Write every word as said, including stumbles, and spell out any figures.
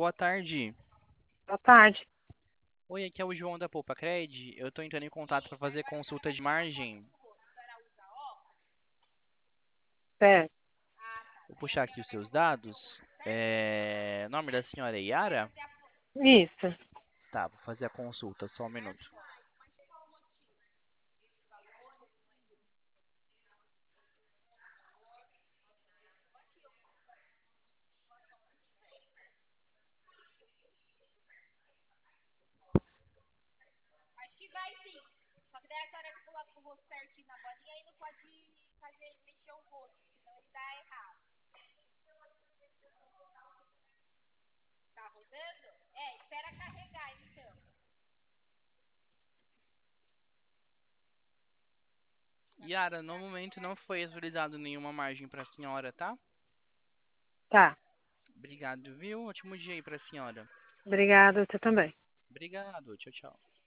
boa tarde. Boa tarde. Oi, aqui é o João da Poupa Cred. Eu estou entrando em contato para fazer consulta de margem. Certo. Vou puxar aqui os seus dados. É... Nome da senhora é Yara? Isso. Tá, vou fazer a consulta, só um minuto. Yara, no momento não foi atualizado nenhuma margem para a senhora, tá? Tá. Obrigado, viu? Ótimo dia aí para a senhora. Obrigada, você também. Obrigado, tchau, tchau.